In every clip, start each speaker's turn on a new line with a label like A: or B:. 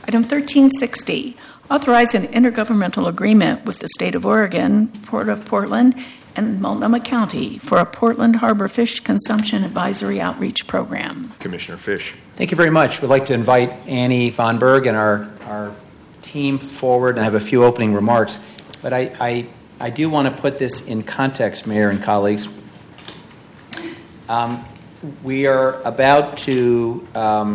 A: Item 1360, authorize an intergovernmental agreement with the State of Oregon, Port of Portland, and Multnomah County for a Portland Harbor Fish Consumption Advisory Outreach Program.
B: Commissioner Fish.
C: Thank you very much. We'd like to invite Annie Von Berg and our team forward, and I have a few opening remarks. But I do want to put this in context, Mayor and colleagues. We are about to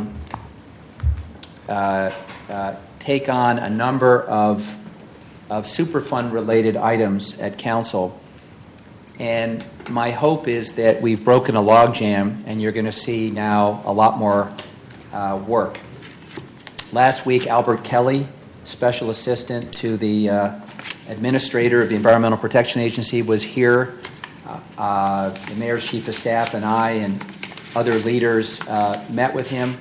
C: take on a number of Superfund-related items at Council. And my hope is that we've broken a logjam, and you're going to see now a lot more work. Last week, Albert Kelly, Special Assistant to the Administrator of the Environmental Protection Agency, was here. The Mayor's Chief of Staff and I and other leaders met with him.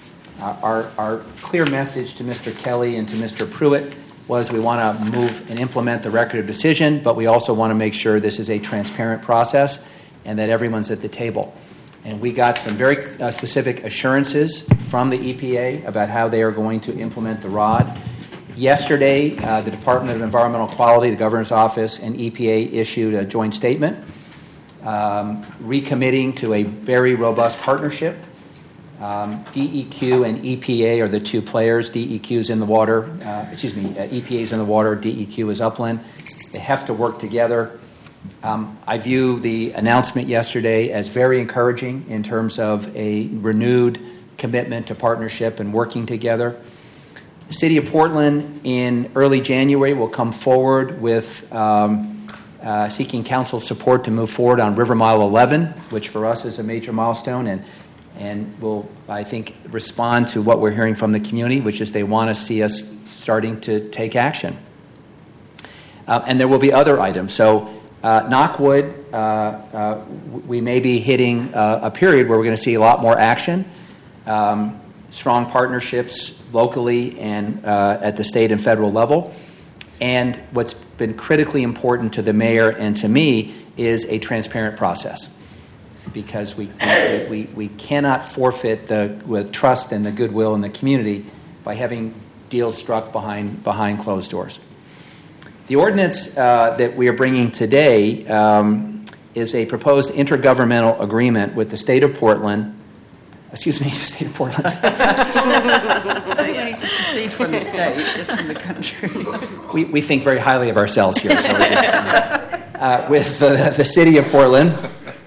C: Our clear message to Mr. Kelly and to Mr. Pruitt was we want to move and implement the record of decision, but we also want to make sure this is a transparent process and that everyone's at the table. And we got some very specific assurances from the EPA about how they are going to implement the ROD. Yesterday, the Department of Environmental Quality, the Governor's Office, and EPA issued a joint statement recommitting to a very robust partnership. DEQ and EPA are the two players. DEQ's in the water. EPA's in the water. DEQ is upland. They have to work together. I view the announcement yesterday as very encouraging in terms of a renewed commitment to partnership and working together. The City of Portland in early January will come forward with seeking council support to move forward on River Mile 11, which for us is a major milestone, and will, I think, respond to what we're hearing from the community, which is they want to see us starting to take action. And there will be other items. So knock wood, we may be hitting a period where we're going to see a lot more action, strong partnerships locally and at the state and federal level. And what's been critically important to the mayor and to me is a transparent process, because we cannot forfeit the trust and the goodwill in the community by having deals struck behind closed doors. The ordinance that we are bringing today is a proposed intergovernmental agreement with the state of Portland. Excuse me, the state of Portland.
D: Nobody needs to secede from the state, just from the country.
C: We think very highly of ourselves here. So with the city of Portland,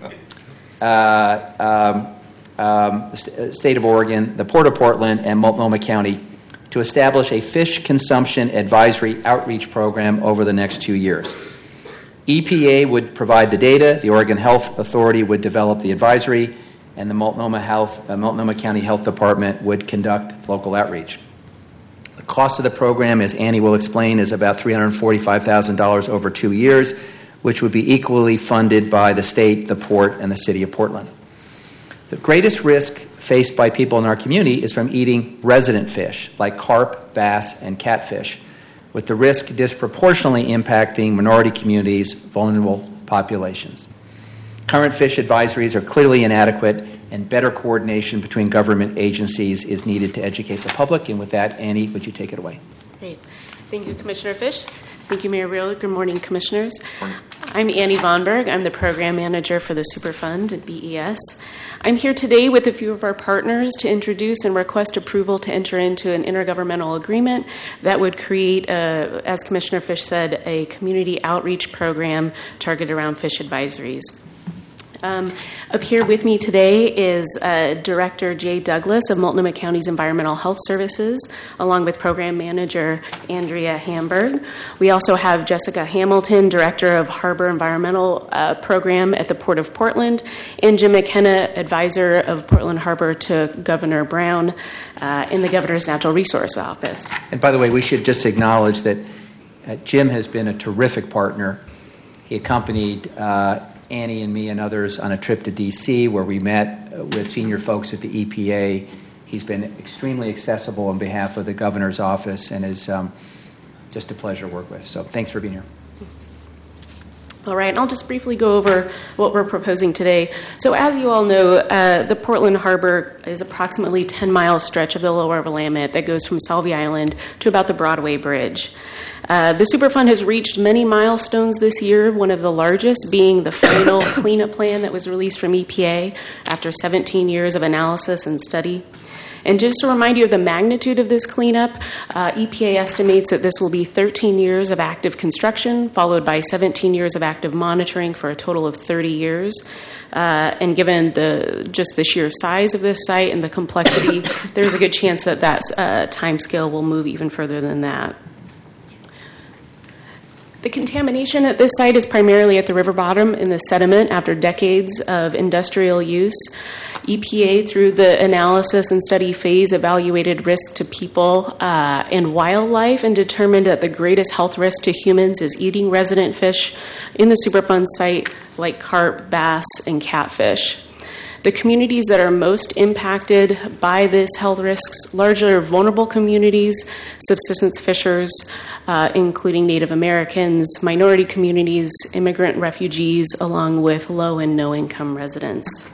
C: the state of Oregon, the Port of Portland, and Multnomah County to establish a fish consumption advisory outreach program over the next 2 years. EPA would provide the data, the Oregon Health Authority would develop the advisory, and the Multnomah County Health Department would conduct local outreach. The cost of the program, as Annie will explain, is about $345,000 over 2 years, which would be equally funded by the state, the port, and the city of Portland. The greatest risk faced by people in our community is from eating resident fish, like carp, bass, and catfish, with the risk disproportionately impacting minority communities, vulnerable populations. Current fish advisories are clearly inadequate, and better coordination between government agencies is needed to educate the public. And with that, Annie, would you take it away?
E: Great. Thank you, Commissioner Fish. Thank you, Mayor Real. Good morning, Commissioners. I'm Annie Von Berg. I'm the Program Manager for the Superfund at BES. I'm here today with a few of our partners to introduce and request approval to enter into an intergovernmental agreement that would create, as Commissioner Fish said, a community outreach program targeted around fish advisories. Up here with me today is Director Jay Douglas of Multnomah County's Environmental Health Services, along with Program Manager Andrea Hamburg. We also have Jessica Hamilton, Director of Harbor Environmental Program at the Port of Portland, and Jim McKenna, Advisor of Portland Harbor to Governor Brown in the Governor's Natural Resource Office.
C: And by the way, we should just acknowledge that Jim has been a terrific partner. He accompanied Annie and me and others on a trip to D.C. where we met with senior folks at the EPA. He's been extremely accessible on behalf of the governor's office and is just a pleasure to work with. So thanks for being here.
E: All right, and I'll just briefly go over what we're proposing today. So as you all know, the Portland Harbor is approximately 10-mile stretch of the lower Willamette that goes from Salvie Island to about the Broadway Bridge. The Superfund has reached many milestones this year, one of the largest being the final cleanup plan that was released from EPA after 17 years of analysis and study. And just to remind you of the magnitude of this cleanup, EPA estimates that this will be 13 years of active construction, followed by 17 years of active monitoring for a total of 30 years. And given just the sheer size of this site and the complexity, there's a good chance that timescale will move even further than that. The contamination at this site is primarily at the river bottom in the sediment after decades of industrial use. EPA, through the analysis and study phase, evaluated risk to people and wildlife and determined that the greatest health risk to humans is eating resident fish in the Superfund site like carp, bass, and catfish. The communities that are most impacted by this health risks largely are vulnerable communities, subsistence fishers, including Native Americans, minority communities, immigrant refugees, along with low and no-income residents.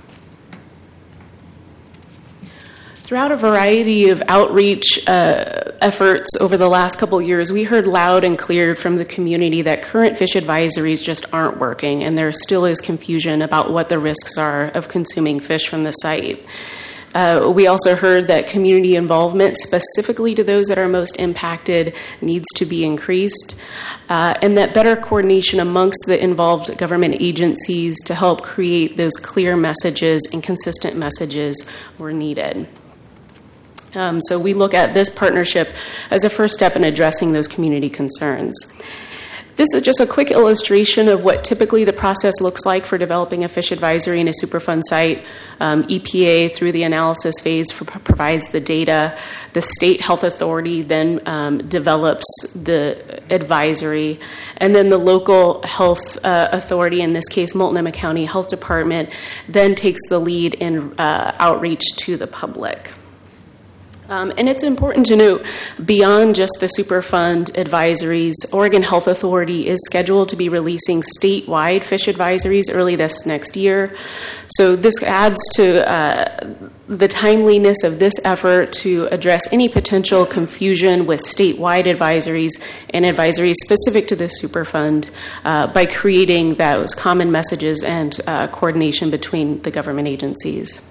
E: Throughout a variety of outreach efforts over the last couple years, we heard loud and clear from the community that current fish advisories just aren't working, and there still is confusion about what the risks are of consuming fish from the site. We also heard that community involvement, specifically to those that are most impacted, needs to be increased, and that better coordination amongst the involved government agencies to help create those clear messages and consistent messages were needed. So we look at this partnership as a first step in addressing those community concerns. This is just a quick illustration of what typically the process looks like for developing a fish advisory in a Superfund site. EPA, through the analysis phase, provides the data. The state health authority then develops the advisory. And then the local health authority, in this case Multnomah County Health Department, then takes the lead in outreach to the public. And it's important to note, beyond just the Superfund advisories, Oregon Health Authority is scheduled to be releasing statewide fish advisories early this next year. So this adds to the timeliness of this effort to address any potential confusion with statewide advisories and advisories specific to the Superfund by creating those common messages and coordination between the government agencies.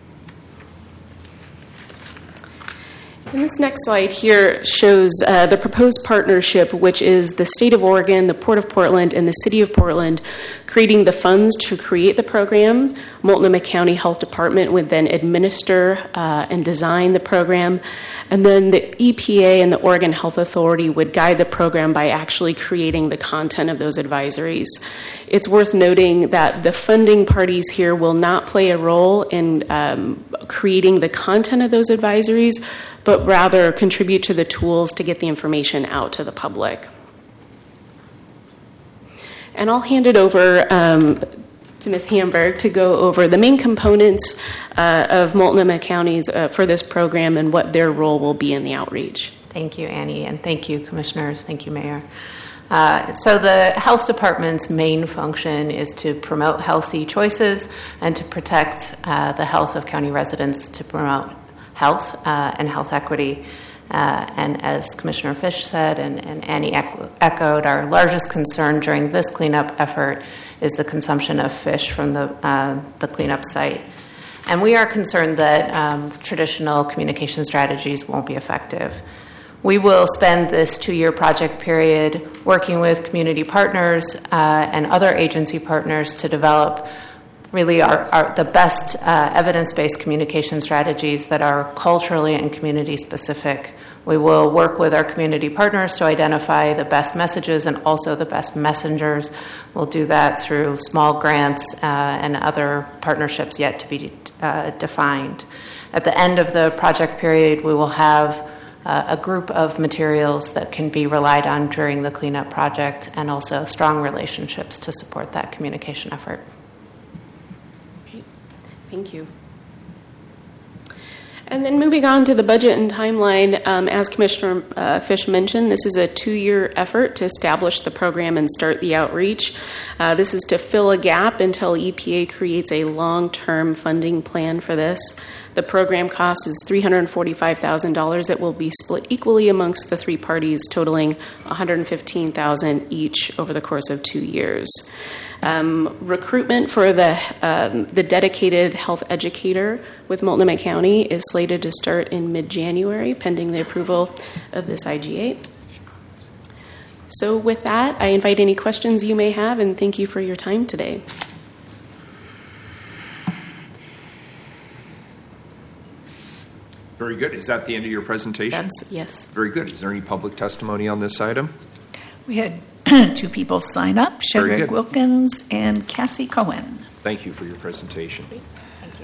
E: And this next slide here shows the proposed partnership, which is the State of Oregon, the Port of Portland, and the City of Portland creating the funds to create the program. Multnomah County Health Department would then administer and design the program. And then the EPA and the Oregon Health Authority would guide the program by actually creating the content of those advisories. It's worth noting that the funding parties here will not play a role in creating the content of those advisories, but rather contribute to the tools to get the information out to the public. And I'll hand it over to Ms. Hamburg to go over the main components of Multnomah County's for this program and what their role will be in the outreach.
B: Thank you, Annie, and thank you, Commissioners. Thank you, Mayor. So the Health Department's main function is to promote healthy choices and to protect the health of county residents, to promote health and health equity. And as Commissioner Fish said and Annie echoed, our largest concern during this cleanup effort is the consumption of fish from the cleanup site. And we are concerned that traditional communication strategies won't be effective. We will spend this 2-year project period working with community partners and other agency partners to develop really the best evidence-based communication strategies that are culturally and community-specific. We will work with our community partners to identify the best messages and also the best messengers. We'll do that through small grants and other partnerships yet to be defined. At the end of the project period, we will have a group of materials that can be relied on during the cleanup project and also strong relationships to support that communication effort.
E: Thank you. And then moving on to the budget and timeline, as Commissioner Fish mentioned, this is a 2-year effort to establish the program and start the outreach. This is to fill a gap until EPA creates a long-term funding plan for this. The program cost is $345,000 that will be split equally amongst the 3 parties, totaling $115,000 each over the course of 2 years. Recruitment for the dedicated health educator with Multnomah County is slated to start in mid-January, pending the approval of this IG-8. So with that, I invite any questions you may have, and thank you for your time today.
F: Very good. Is that the end of your presentation?
E: Yes.
F: Very good. Is there any public testimony on this item?
A: We had 2 people sign up,
F: Very
A: Shedrick
F: good.
A: Wilkins and Cassie Cohen.
F: Thank you for your presentation.
E: Thank you.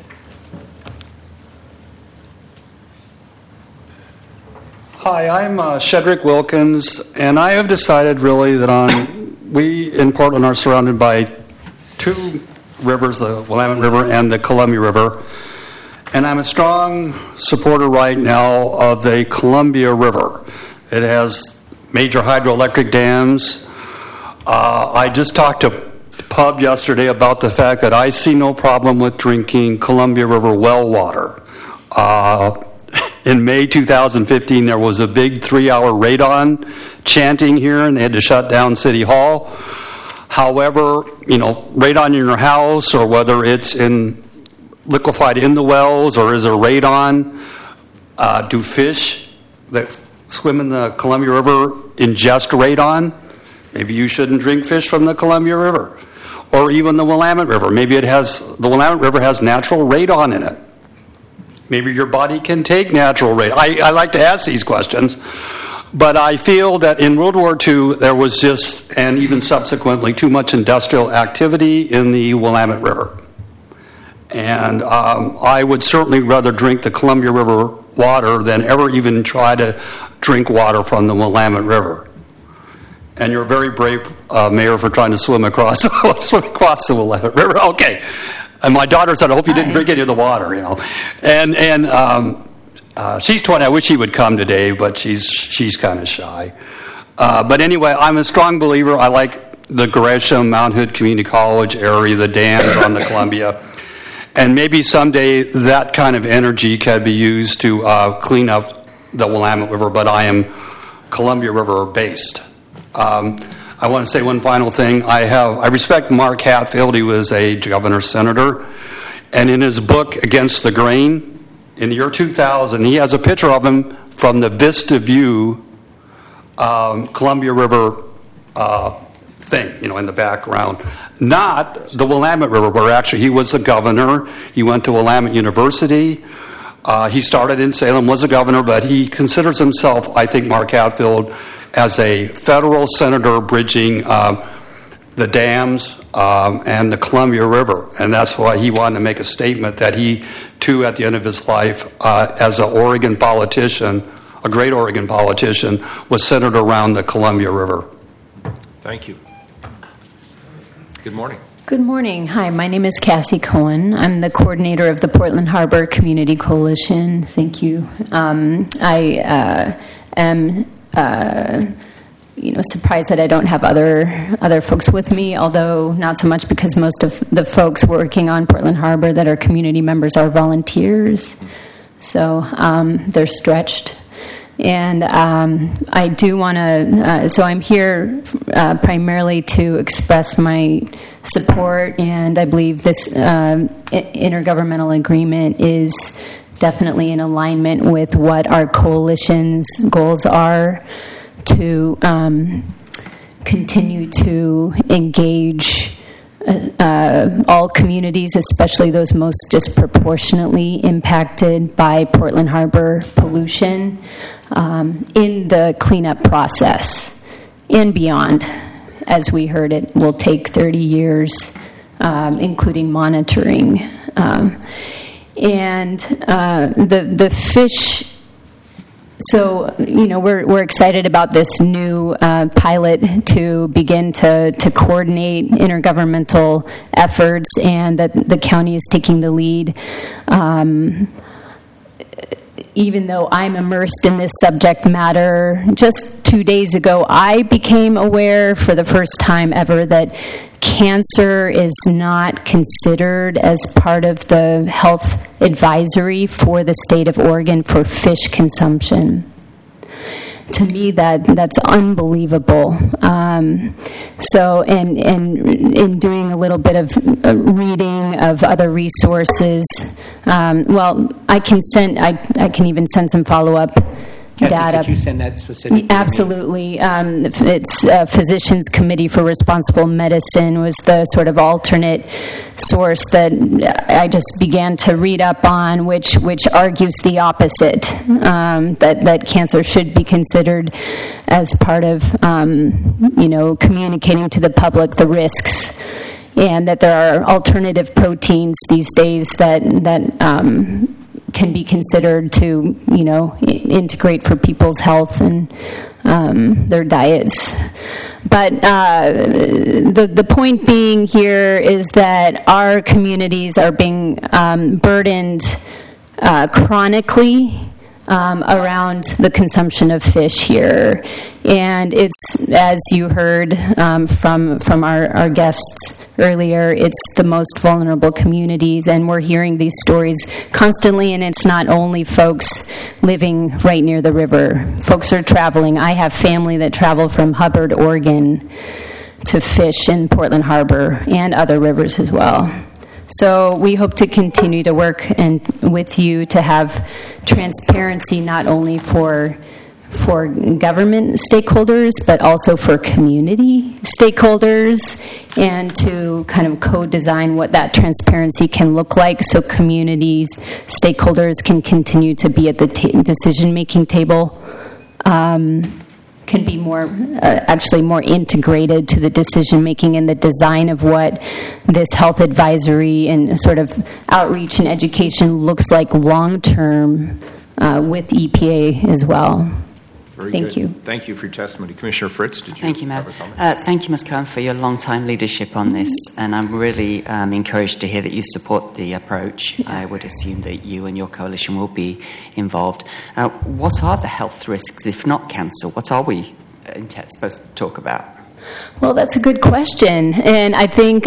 G: Hi, I'm Shedrick Wilkins, and I have decided really that we in Portland are surrounded by 2 rivers, the Willamette River and the Columbia River, and I'm a strong supporter right now of the Columbia River. It has major hydroelectric dams. I just talked to Pub yesterday about the fact that I see no problem with drinking Columbia River well water. In May 2015, there was a big 3-hour radon chanting here, and they had to shut down City Hall. However, radon in your house, or whether it's liquefied in the wells, or is there radon? Do fish that swim in the Columbia River ingest radon? Maybe you shouldn't drink fish from the Columbia River, or even the Willamette River. Maybe the Willamette River has natural radon in it. Maybe your body can take natural radon. I like to ask these questions, but I feel that in World War II there was just, and even subsequently, too much industrial activity in the Willamette River. And I would certainly rather drink the Columbia River water than ever even try to drink water from the Willamette River. And you're a very brave mayor for trying to swim across the Willamette River. Okay. And my daughter said, I hope you didn't drink any of the water, And she's 20. I wish she would come today, but she's kind of shy. But anyway, I'm a strong believer. I like the Gresham, Mount Hood Community College area, the dams on the Columbia. And maybe someday that kind of energy can be used to clean up the Willamette River, but I am Columbia River based. I want to say one final thing. I respect Mark Hatfield. He was a governor senator, and in his book Against the Grain, in the year 2000, he has a picture of him from the Vista View Columbia River thing, in the background. Not the Willamette River, where actually he was a governor. He went to Willamette University. He started in Salem, was a governor, but he considers himself, I think, Mark Hatfield, as a federal senator bridging the dams and the Columbia River. And that's why he wanted to make a statement that he, too, at the end of his life, as an Oregon politician, a great Oregon politician, was centered around the Columbia River.
F: Thank you. Good morning.
H: Good morning. Hi, my name is Cassie Cohen. I'm the coordinator of the Portland Harbor Community Coalition. Thank you. I am surprised that I don't have other folks with me, although not so much because most of the folks working on Portland Harbor that are community members are volunteers. So they're stretched. And I do want to, so I'm here primarily to express my support, and I believe this intergovernmental agreement is definitely in alignment with what our coalition's goals are to continue to engage all communities, especially those most disproportionately impacted by Portland Harbor pollution, in the cleanup process and beyond. As we heard, it will take 30 years, including monitoring. And the fish. So, we're excited about this new pilot to begin to coordinate intergovernmental efforts, and that the county is taking the lead. even though I'm immersed in this subject matter, just 2 days ago, I became aware for the first time ever that cancer is not considered as part of the health advisory for the state of Oregon for fish consumption. To me, that's unbelievable. So, and in doing a little bit of reading of other resources, I can even send some follow-up
C: Cassie,
H: data.
C: could you send that specifically?
H: Absolutely. It's Physicians Committee for Responsible Medicine was the sort of alternate source that I just began to read up on, which argues the opposite, that cancer should be considered as part of, communicating to the public the risks, and that there are alternative proteins these days that can be considered to, integrate for people's health and their diets. But the point being here is that our communities are being burdened chronically around the consumption of fish here. And it's, as you heard from our guests earlier, it's the most vulnerable communities, and we're hearing these stories constantly, and it's not only folks living right near the river. Folks are traveling. I have family that travel from Hubbard, Oregon to fish in Portland Harbor and other rivers as well. So we hope to continue to work with you to have transparency not only for government stakeholders, but also for community stakeholders, and to kind of co-design what that transparency can look like so communities, stakeholders can continue to be at the decision-making table, can be more integrated to the decision-making and the design of what this health advisory and sort of outreach and education looks like long-term with EPA as well. Thank you.
F: Thank you for your testimony. Commissioner Fritz, did you
D: Thank you,
F: have
D: Matt.
F: a comment?
D: Thank you, Ms. Cohen, for your long-time leadership on this, and I'm really encouraged to hear that you support the approach. I would assume that you and your coalition will be involved. What are the health risks, if not cancer? What are we supposed to talk about?
H: Well, that's a good question, and I think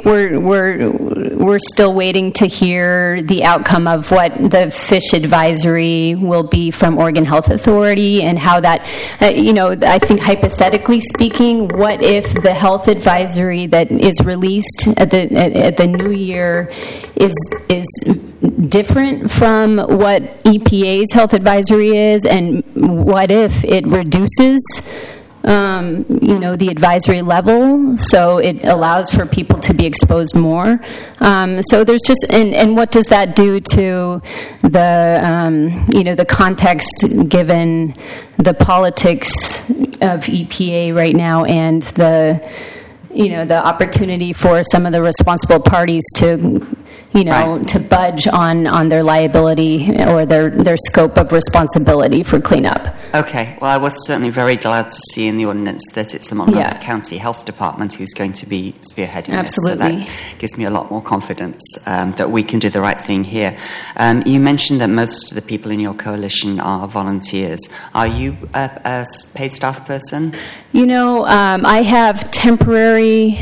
H: we're still waiting to hear the outcome of what the fish advisory will be from Oregon Health Authority, and how that, I think hypothetically speaking, what if the health advisory that is released at the new year is different from what EPA's health advisory is, and what if it reduces the advisory level, so it allows for people to be exposed more. So there's just, and what does that do to the context given the politics of EPA right now, and the opportunity for some of the responsible parties to to budge on their liability or their scope of responsibility for cleanup.
D: Okay. Well, I was certainly very glad to see in the ordinance that it's the Multnomah County Health Department who's going to be spearheading
H: Absolutely.
D: this. So that gives me a lot more confidence that we can do the right thing here. You mentioned that most of the people in your coalition are volunteers. Are you a paid staff person?
H: I have temporary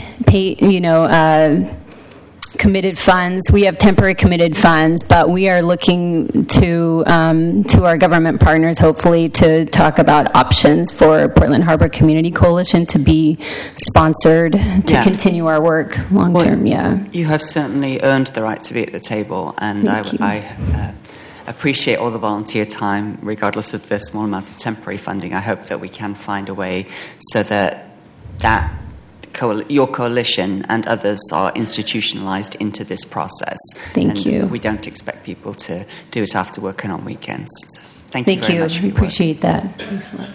H: committed funds. We have temporary committed funds, but we are looking to our government partners, hopefully, to talk about options for Portland Harbor Community Coalition to be sponsored to continue our work long term.
D: You have certainly earned the right to be at the table, and I appreciate all the volunteer time, regardless of the small amount of temporary funding. I hope that we can find a way so that your coalition and others are institutionalized into this process.
H: Thank you.
D: We don't expect people to do it after work and on weekends. So thank you very much for your
H: appreciate that. Thanks a lot.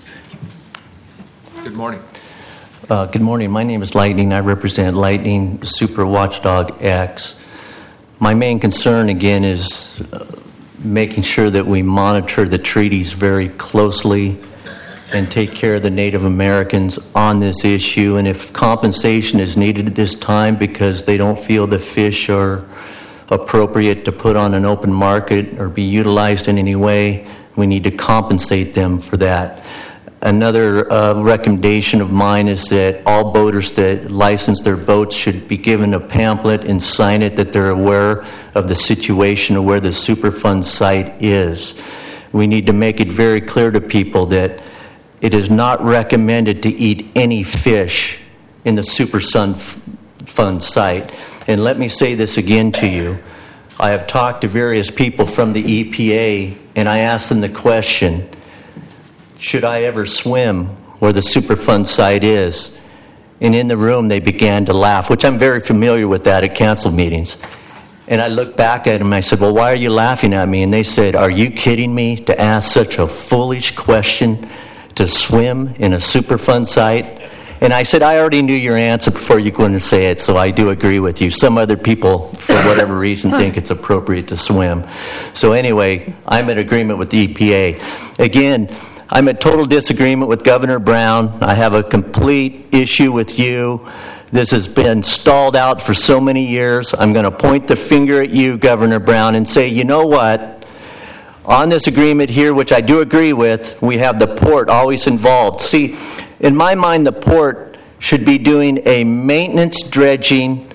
F: Good morning.
I: Good morning. My name is Lightning. I represent Lightning Super Watchdog X. My main concern, again, is making sure that we monitor the treaties very closely and take care of the Native Americans on this issue. And if compensation is needed at this time because they don't feel the fish are appropriate to put on an open market or be utilized in any way, we need to compensate them for that. Another recommendation of mine is that all boaters that license their boats should be given a pamphlet and sign it that they're aware of the situation of where the Superfund site is. We need to make it very clear to people that it is not recommended to eat any fish in the Superfund site. And let me say this again to you. I have talked to various people from the EPA, and I asked them the question, should I ever swim where the Superfund site is? And in the room they began to laugh, which I'm very familiar with that at council meetings. And I looked back at them and I said, well, why are you laughing at me? And they said, are you kidding me to ask such a foolish question, to swim in a Superfund site? And I said, I already knew your answer before you go in and say it, so I do agree with you. Some other people, for whatever reason, think it's appropriate to swim. So anyway, I'm in agreement with the EPA. Again, I'm in total disagreement with Governor Brown. I have a complete issue with you. This has been stalled out for so many years. I'm going to point the finger at you, Governor Brown, and say, you know what? On this agreement here, which I do agree with, we have the port always involved. See, in my mind, the port should be doing a maintenance dredging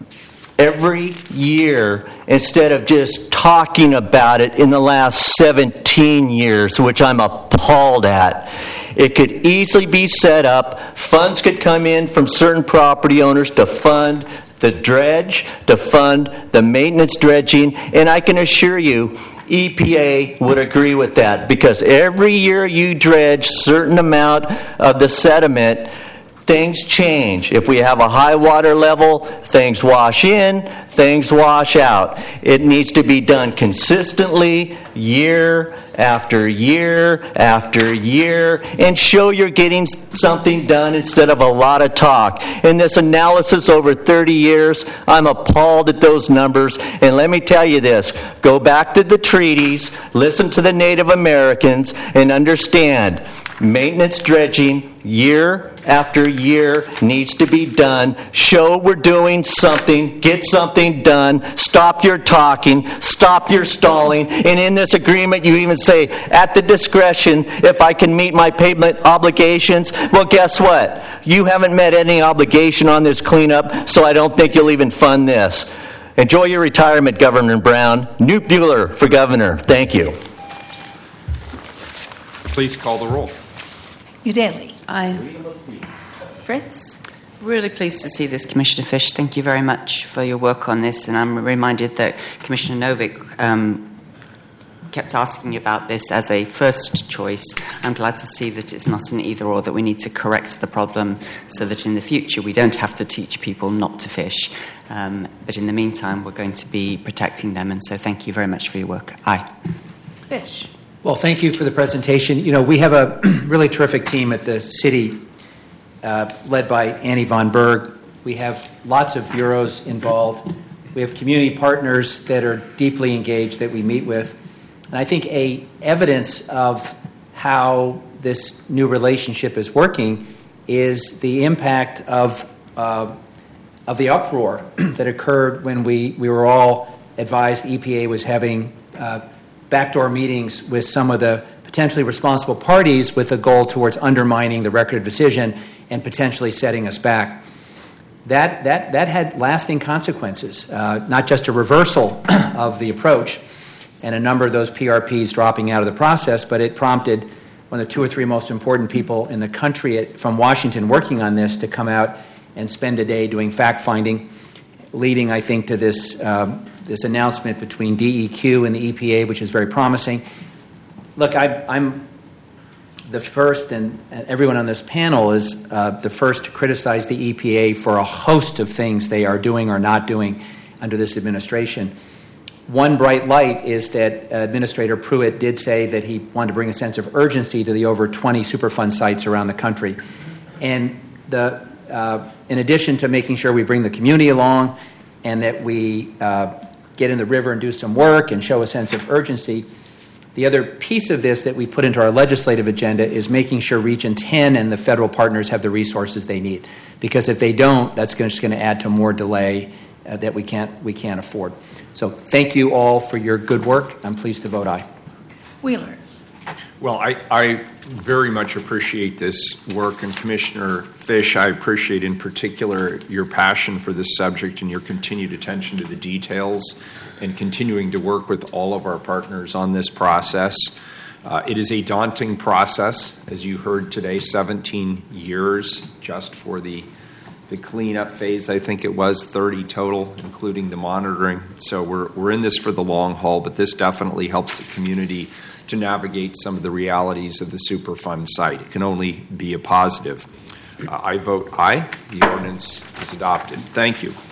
I: every year instead of just talking about it in the last 17 years, which I'm appalled at. It could easily be set up. Funds could come in from certain property owners to fund the dredge, to fund the maintenance dredging, and I can assure you, EPA would agree with that, because every year you dredge a certain amount of the sediment, things change. If we have a high water level, things wash in, things wash out. It needs to be done consistently, year after year after year, and show you're getting something done instead of a lot of talk. In this analysis over 30 years, I'm appalled at those numbers. And let me tell you this, go back to the treaties, listen to the Native Americans, and understand maintenance dredging year after year needs to be done. Show we're doing something. Get something done. Stop your talking. Stop your stalling. And in this agreement, you even say, at the discretion, if I can meet my payment obligations. Well, guess what? You haven't met any obligation on this cleanup, so I don't think you'll even fund this. Enjoy your retirement, Governor Brown. Newt Bueller for governor. Thank you.
F: Please call the roll.
A: Udaley.
D: Aye.
A: Fritz.
D: Really pleased to see this, Commissioner Fish. Thank you very much for your work on this. And I'm reminded that Commissioner Novick kept asking about this as a first choice. I'm glad to see that it's not an either-or, that we need to correct the problem so that in the future we don't have to teach people not to fish. But in the meantime, we're going to be protecting them. And so thank you very much for your work. Aye.
A: Fish.
C: Well, thank you for the presentation. You know, we have a really terrific team at the city led by Annie Von Berg. We have lots of bureaus involved. We have community partners that are deeply engaged that we meet with. And I think evidence of how this new relationship is working is the impact of the uproar that occurred when we were all advised the EPA was having backdoor meetings with some of the potentially responsible parties with a goal towards undermining the record of decision and potentially setting us back. That had lasting consequences, not just a reversal of the approach and a number of those PRPs dropping out of the process, but it prompted one of the 2 or 3 most important people in the country from Washington working on this to come out and spend a day doing fact-finding, leading, I think, to this announcement between DEQ and the EPA, which is very promising. Look, I'm the first, and everyone on this panel is the first to criticize the EPA for a host of things they are doing or not doing under this administration. One bright light is that Administrator Pruitt did say that he wanted to bring a sense of urgency to the over 20 Superfund sites around the country. And in addition to making sure we bring the community along and that we get in the river and do some work and show a sense of urgency, the other piece of this that we put into our legislative agenda is making sure Region 10 and the federal partners have the resources they need. Because if they don't, that's just going to add to more delay that we can't afford. So thank you all for your good work. I'm pleased to vote aye.
A: Wheeler.
F: Well, I very much appreciate this work, and Commissioner Fish, I appreciate in particular your passion for this subject and your continued attention to the details and continuing to work with all of our partners on this process. It is a daunting process, as you heard today, 17 years just for the cleanup phase. I think it was 30 total, including the monitoring. So we're in this for the long haul, but this definitely helps the community to navigate some of the realities of the Superfund site. It can only be a positive. I vote aye. The ordinance is adopted. Thank you.